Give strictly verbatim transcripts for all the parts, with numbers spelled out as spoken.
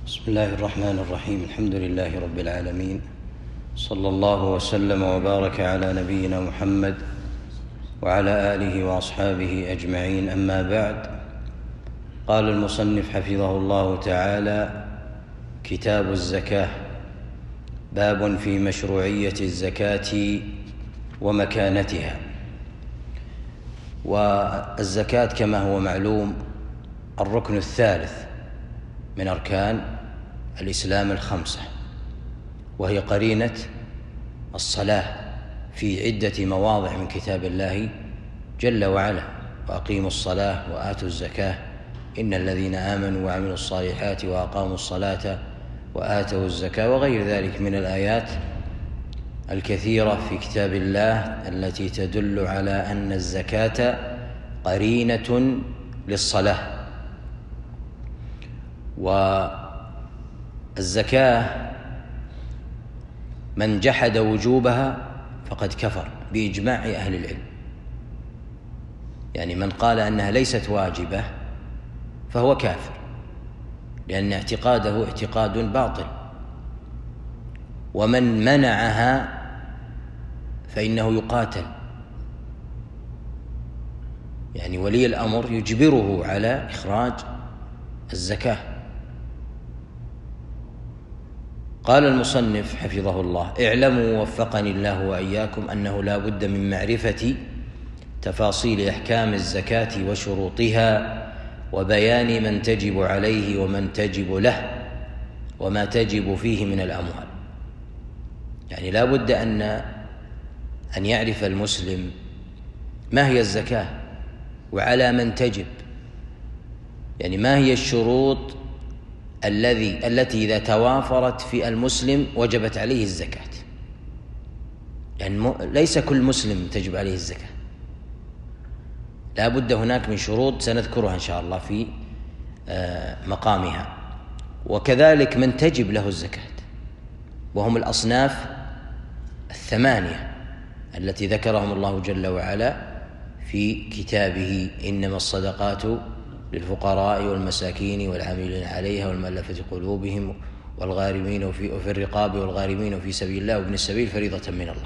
بسم الله الرحمن الرحيم. الحمد لله رب العالمين، صلى الله وسلم وبارك على نبينا محمد وعلى آله وأصحابه أجمعين، أما بعد. قال المصنف حفظه الله تعالى: كتاب الزكاة، باب في مشروعية الزكاة ومكانتها. والزكاة كما هو معلوم الركن الثالث من أركان الإسلام الخمسة، وهي قرينة الصلاة في عدة مواضع من كتاب الله جل وعلا: وأقيموا الصلاة وآتوا الزكاة إن الذين آمنوا وعملوا الصالحات وأقاموا الصلاة وآتوا الزكاة، وغير ذلك من الآيات الكثيرة في كتاب الله التي تدل على أن الزكاة قرينة للصلاة. والزكاة من جحد وجوبها فقد كفر بإجماع أهل العلم، يعني من قال أنها ليست واجبة فهو كافر، لأن اعتقاده اعتقاد باطل. ومن منعها فإنه يقاتل، يعني ولي الأمر يجبره على إخراج الزكاة. قال المصنف حفظه الله: اعلموا وفقني الله وإياكم أنه لا بد من معرفة تفاصيل أحكام الزكاة وشروطها، وبيان من تجب عليه ومن تجب له وما تجب فيه من الأموال. يعني لا بد أن أن يعرف المسلم ما هي الزكاة وعلى من تجب، يعني ما هي الشروط الذي التي إذا توافرت في المسلم وجبت عليه الزكاة. يعني ليس كل مسلم تجب عليه الزكاة، لا بد هناك من شروط سنذكرها إن شاء الله في مقامها. وكذلك من تجب له الزكاة، وهم الأصناف الثمانية التي ذكرهم الله جل وعلا في كتابه: إنما الصدقات للفقراء والمساكين والعاملين عليها والمؤلفة قلوبهم والغارمين وفي, وفي الرقاب والغارمين وفي سبيل الله وابن السبيل فريضة من الله.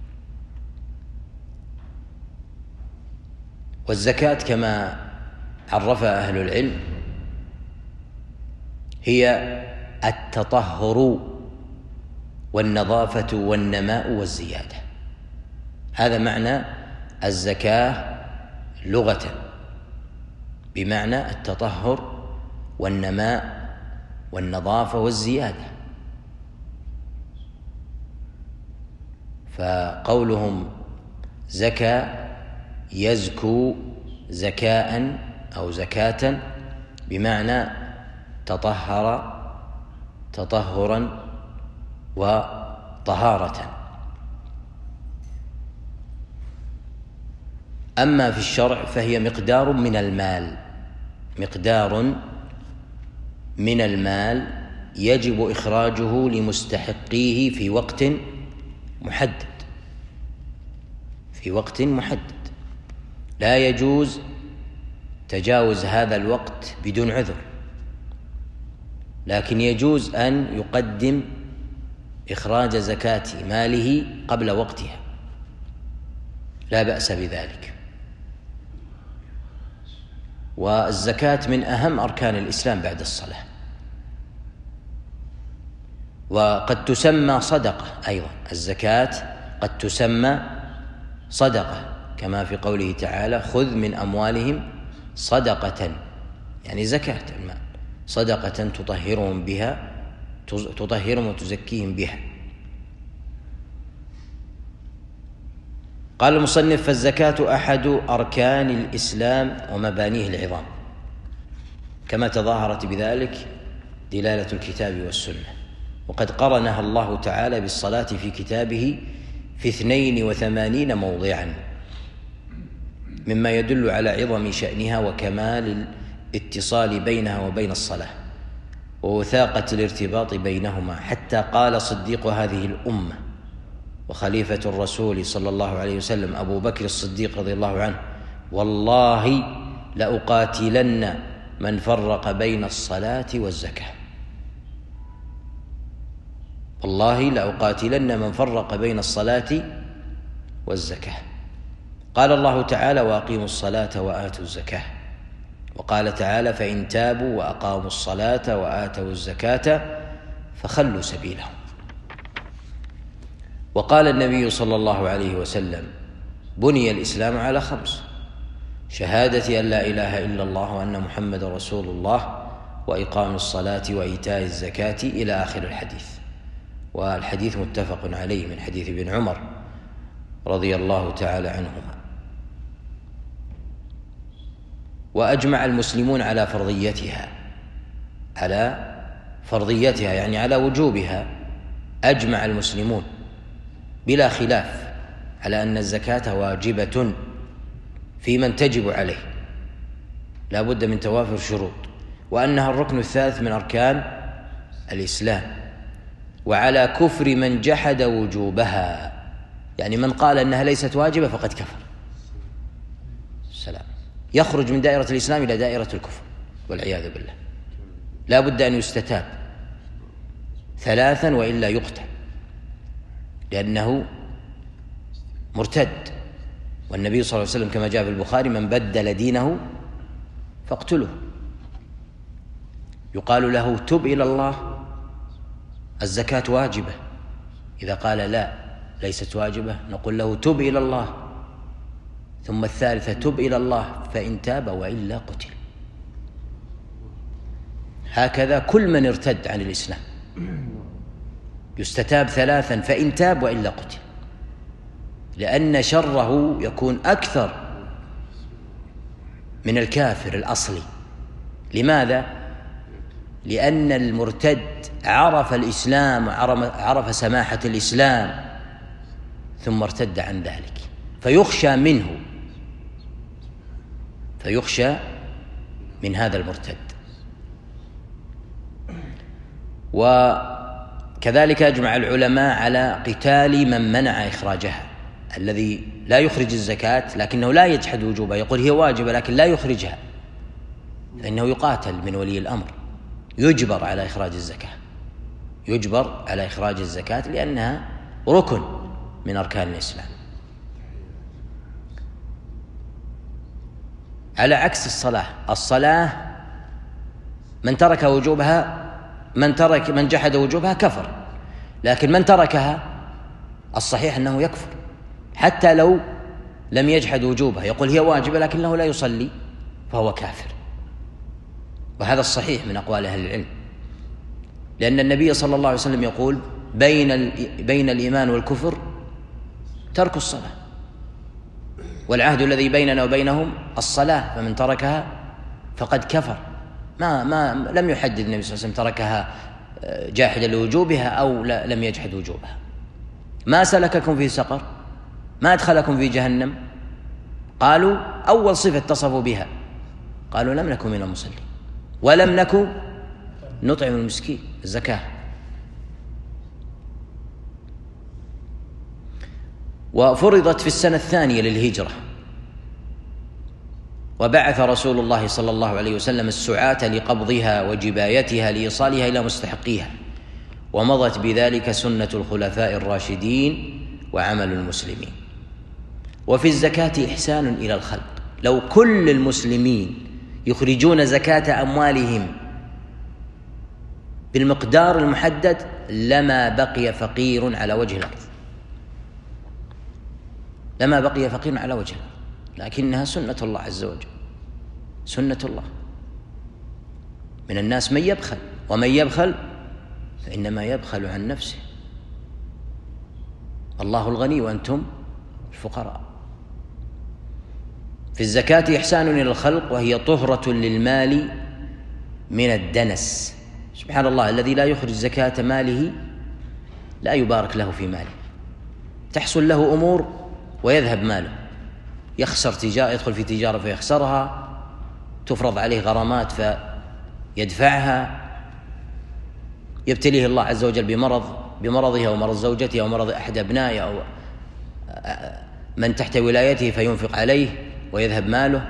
والزكاة كما عرفها أهل العلم هي التطهر والنظافة والنماء والزيادة. هذا معنى الزكاة لغة، بمعنى التطهر والنماء والنظافة والزيادة. فقولهم زكى يزكو زكاء أو زكاة بمعنى تطهر تطهرا وطهارة. أما في الشرع فهي مقدار من المال، مقدار من المال يجب إخراجه لمستحقيه في وقت محدد، في وقت محدد، لا يجوز تجاوز هذا الوقت بدون عذر، لكن يجوز أن يقدم إخراج زكاة ماله قبل وقتها، لا بأس بذلك. والزكاة من أهم أركان الإسلام بعد الصلاة، وقد تسمى صدقة أيضا. الزكاة قد تسمى صدقة، كما في قوله تعالى: خذ من أموالهم صدقة، يعني زكاة المال، صدقة تطهرهم بها تطهرهم وتزكيهم بها. قال المصنف: فالزكاة أحد أركان الإسلام ومبانيه العظام، كما تظاهرت بذلك دلالة الكتاب والسنة. وقد قرنها الله تعالى بالصلاة في كتابه في اثنين وثمانين موضعا، مما يدل على عظم شأنها وكمال الاتصال بينها وبين الصلاة ووثاقة الارتباط بينهما، حتى قال صديق هذه الأمة وخليفة الرسول صلى الله عليه وسلم أبو بكر الصديق رضي الله عنه: والله لأقاتلن من فرق بين الصلاة والزكاة. والله لأقاتلن من فرق بين الصلاة والزكاة. قال الله تعالى وأقيموا الصلاة وآتوا الزكاة، وقال تعالى فإن تابوا وأقاموا الصلاة وآتوا الزكاة فخلوا سبيلهم. وقال النبي صلى الله عليه وسلم بني الإسلام على خمس: شهادة أن لا إله إلا الله وأن محمد رسول الله، وإقام الصلاة وإيتاء الزكاة إلى آخر الحديث. والحديث متفق عليه من حديث ابن عمر رضي الله تعالى عنهما. وأجمع المسلمون على فرضيتها على فرضيتها يعني على وجوبها. أجمع المسلمون بلا خلاف على أن الزكاة واجبة في من تجب عليه، لا بد من توافر شروط، وأنها الركن الثالث من أركان الإسلام، وعلى كفر من جحد وجوبها، يعني من قال أنها ليست واجبة فقد كفر. السلام، يخرج من دائرة الإسلام إلى دائرة الكفر والعياذ بالله. لا بد أن يستتاب ثلاثا وإلا يقتل، لأنه مرتد. والنبي صلى الله عليه وسلم كما جاء في البخاري من بدل دينه فاقتله. يقال له تب إلى الله، الزكاة واجبة. إذا قال لا ليست واجبة نقول له تب إلى الله. ثم الثالثة تب إلى الله فإن تاب وإلا قتل. هكذا كل من ارتد عن الإسلام يستتاب ثلاثا فإن تاب وإلا قتل، لأن شره يكون أكثر من الكافر الأصلي. لماذا؟ لأن المرتد عرف الإسلام وعرف سماحة الإسلام ثم ارتد عن ذلك، فيخشى منه، فيخشى من هذا المرتد. وكذلك أجمع العلماء على قتال من منع إخراجها، الذي لا يخرج الزكاة لكنه لا يجحد وجوبها، يقول هي واجبة لكن لا يخرجها، فإنه يقاتل من ولي الأمر، يجبر على إخراج الزكاة، يجبر على إخراج الزكاة لأنها ركن من أركان الإسلام. على عكس الصلاة، الصلاة من ترك وجوبها من ترك من جحد وجوبها كفر، لكن من تركها الصحيح أنه يكفر حتى لو لم يجحد وجوبها، يقول هي واجبة لكنه لا يصلي فهو كافر. وهذا الصحيح من أقوال أهل العلم، لأن النبي صلى الله عليه وسلم يقول بين بين الإيمان والكفر ترك الصلاة، والعهد الذي بيننا وبينهم الصلاة، فمن تركها فقد كفر. ما ما لم يحدد النبي صلى الله عليه وسلم تركها جاحدا لوجوبها أو لم يجحد وجوبها. ما سلككم في سقر؟ ما أدخلكم في جهنم؟ قالوا أول صفة اتصفوا بها قالوا لم نكن من المصلين ولم نكن نطعم المسكين، الزكاة. وفرضت في السنة الثانية للهجرة، وبعث رسول الله صلى الله عليه وسلم السعاة لقبضها وجبايتها لإيصالها إلى مستحقيها، ومضت بذلك سنة الخلفاء الراشدين وعمل المسلمين. وفي الزكاة إحسان إلى الخلق، لو كل المسلمين يخرجون زكاة أموالهم بالمقدار المحدد لما بقي فقير على وجه الأرض، لما بقي فقير على وجه الأرض، لكنها سنة الله عز وجل، سنة الله. من الناس من يبخل، ومن يبخل فإنما يبخل عن نفسه، الله الغني وأنتم الفقراء. في الزكاة إحسان إلى الخلق، وهي طهرة للمال من الدنس. سبحان الله، الذي لا يخرج زكاة ماله لا يبارك له في ماله، تحصل له أمور ويذهب ماله، يخسر تجارة، يدخل في تجارة فيخسرها، تفرض عليه غرامات فيدفعها، يبتليه الله عز وجل بمرض بمرضه أو مرض زوجته أو مرض أحد أبنائه أو من تحت ولايته فينفق عليه ويذهب ماله.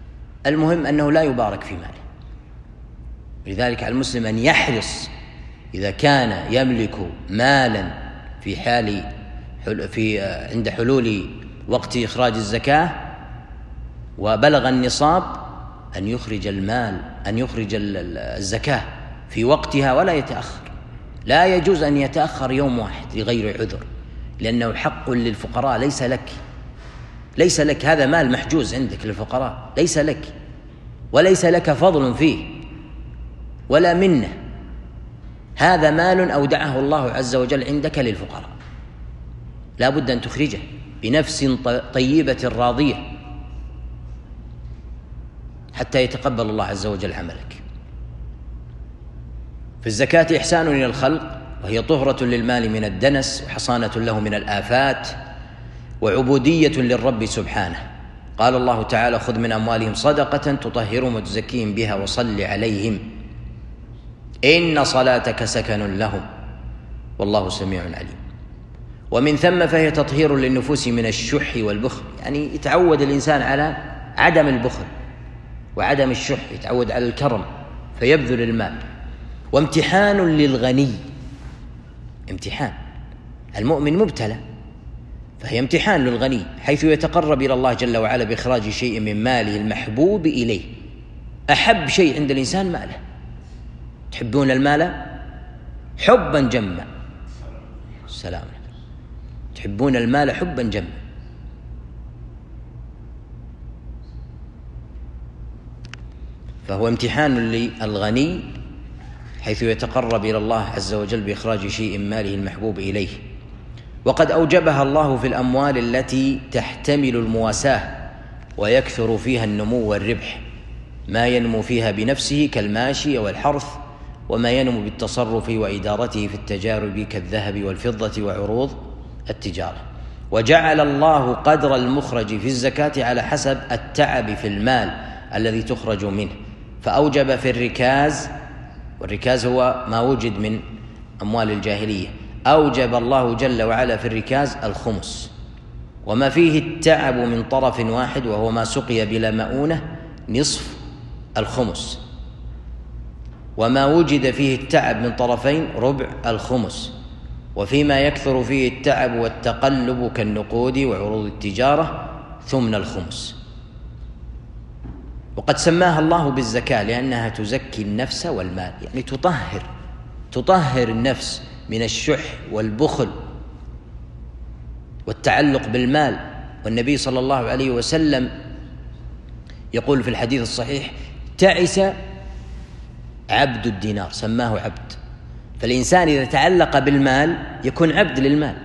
المهم أنه لا يبارك في ماله. لذلك على المسلم أن يحرص إذا كان يملك مالا في حال في عند حلول وقت إخراج الزكاة وبلغ النصاب أن يخرج المال أن يخرج الزكاة في وقتها ولا يتأخر. لا يجوز أن يتأخر يوم واحد لغير عذر، لأنه حق للفقراء ليس لك، ليس لك، هذا مال محجوز عندك للفقراء، ليس لك وليس لك فضل فيه ولا منه، هذا مال أودعه الله عز وجل عندك للفقراء، لا بد أن تخرجه بنفس طيبة راضية حتى يتقبل الله عز وجل عملك. في الزكاة إحسان إلى الخلق، وهي طهرة للمال من الدنس وحصانة له من الآفات وعبودية للرب سبحانه. قال الله تعالى: خذ من أموالهم صدقة تطهرهم وتزكيهم بها وصل عليهم إن صلاتك سكن لهم والله سميع عليم. ومن ثم فهي تطهير للنفوس من الشح والبخل، يعني يتعود الإنسان على عدم البخل وعدم الشح، يتعود على الكرم فيبذل المال. وامتحان للغني، امتحان، المؤمن مبتلى، فهي امتحان للغني حيث يتقرب إلى الله جل وعلا بإخراج شيء من ماله المحبوب إليه. أحب شيء عند الإنسان ماله. تحبون المال حبا جما، السلام، تحبون المال حبا جما. فهو امتحان للغني حيث يتقرب إلى الله عز وجل بإخراج شيء من ماله المحبوب إليه. وقد أوجبها الله في الأموال التي تحتمل المواساة ويكثر فيها النمو والربح، ما ينمو فيها بنفسه كالماشي والحرث، وما ينمو بالتصرف وإدارته في التجارب كالذهب والفضة وعروض التجارة. وجعل الله قدر المخرج في الزكاة على حسب التعب في المال الذي تخرج منه، فأوجب في الركاز، والركاز هو ما وجد من أموال الجاهلية، أوجب الله جل وعلا في الركاز الخمس، وما فيه التعب من طرف واحد وهو ما سقي بلا مؤونة نصف الخمس، وما وجد فيه التعب من طرفين ربع الخمس، وفيما يكثر فيه التعب والتقلب كالنقود وعروض التجارة ثمن الخمس. وقد سماها الله بالزكاة لأنها تزكي النفس والمال، يعني تطهر تطهر النفس من الشح والبخل والتعلق بالمال. والنبي صلى الله عليه وسلم يقول في الحديث الصحيح: تعس عبد الدينار، سماه عبد. فالإنسان إذا تعلق بالمال يكون عبد للمال،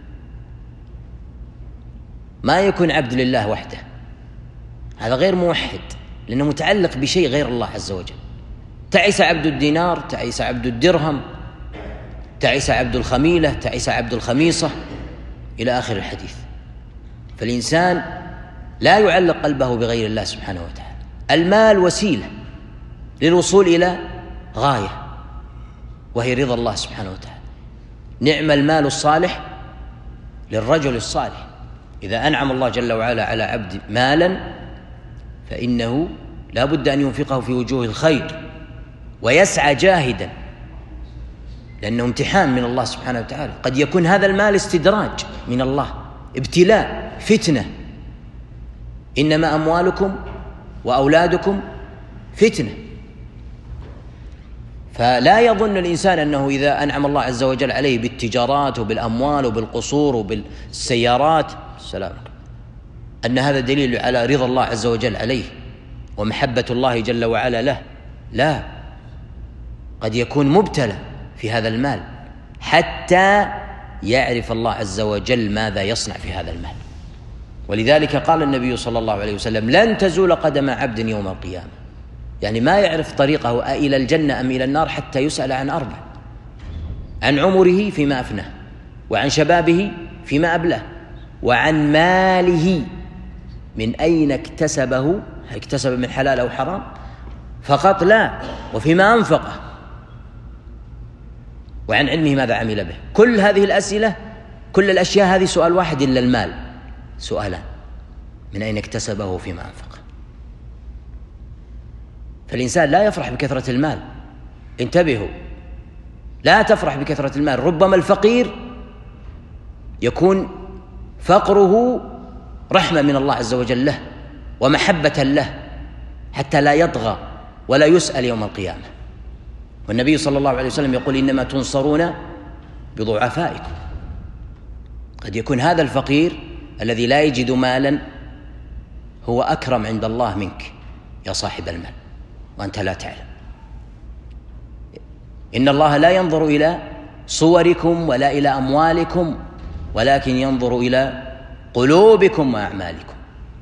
ما يكون عبد لله وحده، هذا غير موحد لأنه متعلق بشيء غير الله عز وجل. تعس عبد الدينار، تعس عبد الدرهم، تعس عبد الخميلة، تعس عبد الخميصة، إلى آخر الحديث. فالإنسان لا يعلق قلبه بغير الله سبحانه وتعالى. المال وسيلة للوصول إلى غاية وهي رضا الله سبحانه وتعالى. نعم المال الصالح للرجل الصالح، إذا أنعم الله جل وعلا على عبد مالا فإنه لا بد أن ينفقه في وجوه الخير ويسعى جاهدا، لأنه امتحان من الله سبحانه وتعالى. قد يكون هذا المال استدراج من الله، ابتلاء، فتنة. إنما أموالكم وأولادكم فتنة. فلا يظن الإنسان أنه إذا أنعم الله عز وجل عليه بالتجارات وبالأموال وبالقصور وبالسيارات السلام أن هذا دليل على رضا الله عز وجل عليه ومحبة الله جل وعلا له. لا، قد يكون مبتلى في هذا المال حتى يعرف الله عز وجل ماذا يصنع في هذا المال. ولذلك قال النبي صلى الله عليه وسلم: لن تزول قدم عبد يوم القيامة، يعني ما يعرف طريقه إلى الجنة أم إلى النار حتى يسأل عن أربع: عن عمره فيما أفناه، وعن شبابه فيما أبلاه، وعن ماله من أين اكتسبه، اكتسب من حلال أو حرام فقط لا، وفيما أنفقه، وعن علمه ماذا عمل به. كل هذه الأسئلة، كل الأشياء هذه سؤال واحد إلا المال سؤالان: من أين اكتسبه وفيما أنفقه. فالإنسان لا يفرح بكثرة المال، انتبهوا، لا تفرح بكثرة المال. ربما الفقير يكون فقره رحمة من الله عز وجل له ومحبة له حتى لا يطغى ولا يسأل يوم القيامة. والنبي صلى الله عليه وسلم يقول إنما تنصرون بضعفائكم. قد يكون هذا الفقير الذي لا يجد مالا هو أكرم عند الله منك يا صاحب المال وأنت لا تعلم. إن الله لا ينظر إلى صوركم ولا إلى أموالكم ولكن ينظر إلى قلوبكم وأعمالكم.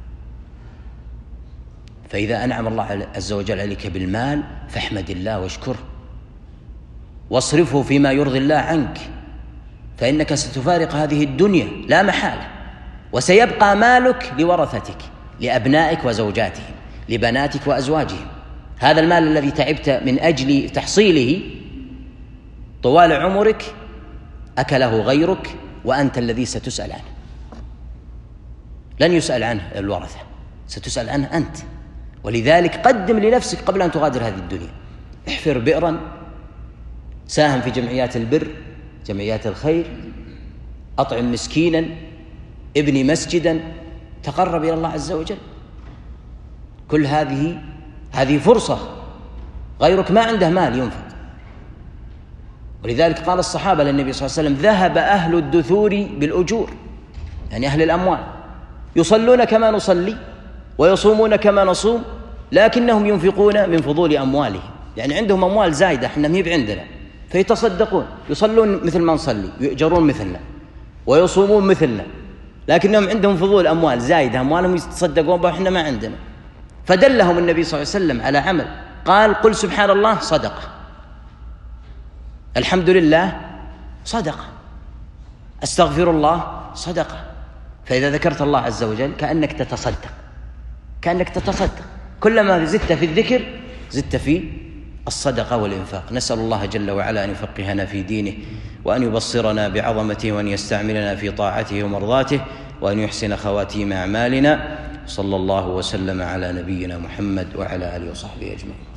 فإذا أنعم الله عز وجل عليك بالمال فاحمد الله واشكره واصرفه فيما يرضي الله عنك، فإنك ستفارق هذه الدنيا لا محالة، وسيبقى مالك لورثتك، لأبنائك وزوجاتهم، لبناتك وأزواجهم. هذا المال الذي تعبت من أجل تحصيله طوال عمرك أكله غيرك وأنت الذي ستسأل عنه. لن يسأل عنه الورثة، ستسأل عنه أنت. ولذلك قدم لنفسك قبل أن تغادر هذه الدنيا. احفر بئرا، ساهم في جمعيات البر، جمعيات الخير، أطعم مسكينا، ابني مسجدا، تقرب إلى الله عز وجل. كل هذه هذه فرصة، غيرك ما عنده مال ينفق. ولذلك قال الصحابة للنبي صلى الله عليه وسلم: ذهب أهل الدثور بالأجور، يعني أهل الأموال، يصلون كما نصلي ويصومون كما نصوم، لكنهم ينفقون من فضول أموالهم، يعني عندهم أموال زايدة احنا ما هي عندنا، فيتصدقون، يصلون مثل ما نصلي، يؤجرون مثلنا، ويصومون مثلنا، لكنهم عندهم فضول أموال زايدة، أموالهم يتصدقون بها احنا ما عندنا. فدلهم النبي صلى الله عليه وسلم على عمل، قال: قل سبحان الله صدقة، الحمد لله صدقة، أستغفر الله صدقة. فإذا ذكرت الله عز وجل كأنك تتصدق، كأنك تتصدق، كلما زدت في الذكر زدت في الصدقة والإنفاق. نسأل الله جل وعلا أن يفقهنا في دينه، وأن يبصرنا بعظمته، وأن يستعملنا في طاعته ومرضاته، وأن يحسن خواتيم أعمالنا. صلى الله وسلم على نبينا محمد وعلى آله وصحبه أجمعين.